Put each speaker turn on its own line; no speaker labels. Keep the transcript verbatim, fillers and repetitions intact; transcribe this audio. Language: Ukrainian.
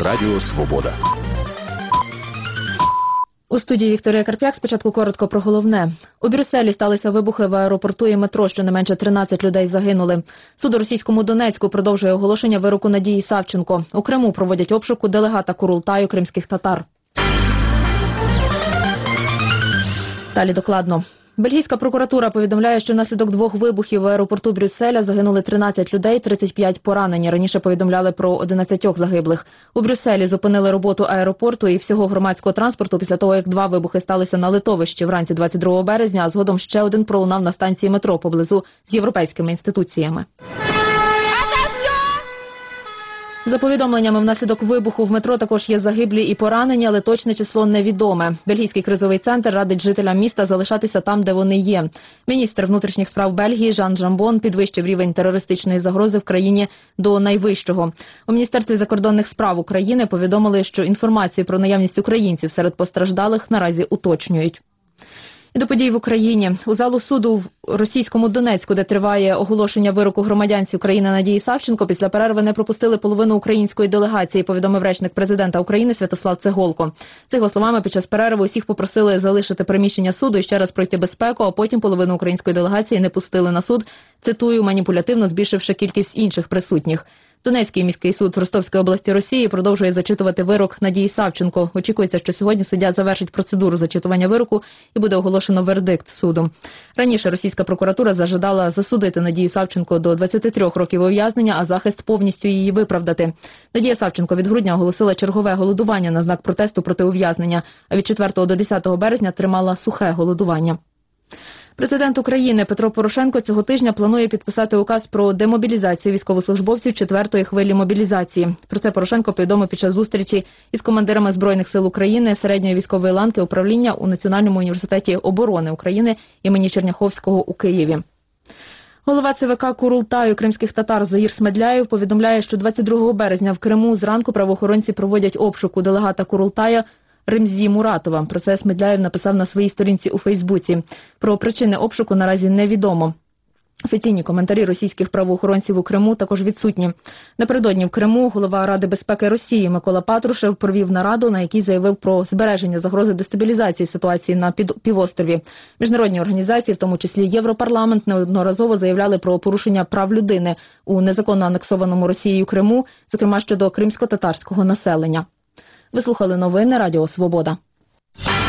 Радіо Свобода.
У студії Вікторія Карп'як. Спочатку коротко про головне. У Брюсселі сталися вибухи в аеропорту і метро, щонайменше тринадцять людей загинули. Суд у російському Донецьку продовжує оголошення вироку Надії Савченко. У Криму проводять обшук у делегата Курултаю кримських татар. Далі докладно. Бельгійська прокуратура повідомляє, що внаслідок двох вибухів в аеропорту Брюсселя загинули тринадцять людей, тридцять п'ять поранені. Раніше повідомляли про одинадцять загиблих. У Брюсселі зупинили роботу аеропорту і всього громадського транспорту після того, як два вибухи сталися на литовищі вранці двадцять другого березня, а згодом ще один пролунав на станції метро поблизу з європейськими інституціями. За повідомленнями, внаслідок вибуху в метро також є загиблі і поранені, але точне число невідоме. Бельгійський кризовий центр радить жителям міста залишатися там, де вони є. Міністр внутрішніх справ Бельгії Жан Жамбон підвищив рівень терористичної загрози в країні до найвищого. У Міністерстві закордонних справ України повідомили, що інформацію про наявність українців серед постраждалих наразі уточнюють. І до подій в Україні. У залу суду в російському Донецьку, де триває оголошення вироку громадянці України Надії Савченко, після перерви не пропустили половину української делегації, повідомив речник президента України Святослав Цеголко. За його словами, під час перерви усіх попросили залишити приміщення суду і ще раз пройти безпеку, а потім половину української делегації не пустили на суд, цитую, маніпулятивно збільшивши кількість інших присутніх. Донецький міський суд в Ростовській області Росії продовжує зачитувати вирок Надії Савченко. Очікується, що сьогодні суддя завершить процедуру зачитування вироку і буде оголошено вердикт суду. Раніше російська прокуратура зажадала засудити Надію Савченко до двадцяти трьох років ув'язнення, а захист повністю її виправдати. Надія Савченко від грудня оголосила чергове голодування на знак протесту проти ув'язнення, а від четвертого до десятого березня тримала сухе голодування. Президент України Петро Порошенко цього тижня планує підписати указ про демобілізацію військовослужбовців четвертої хвилі мобілізації. Про це Порошенко повідомив під час зустрічі із командирами Збройних сил України середньої військової ланки управління у Національному університеті оборони України імені Черняховського у Києві. Голова ЦВК Курултаю кримських татар Заїр Смедляєв повідомляє, що двадцять другого березня в Криму зранку правоохоронці проводять обшук у делегата Курултая Ремзі Муратова. Про це Смедляєв написав на своїй сторінці у Фейсбуці. Про причини обшуку наразі невідомо. Офіційні коментарі російських правоохоронців у Криму також відсутні. Напередодні в Криму голова Ради безпеки Росії Микола Патрушев провів нараду, на якій заявив про збереження загрози дестабілізації ситуації на півострові. Міжнародні організації, в тому числі Європарламент, неодноразово заявляли про порушення прав людини у незаконно анексованому Росією Криму, зокрема щодо кримсько-татарського населення. Ви слухали новини Радіо Свобода.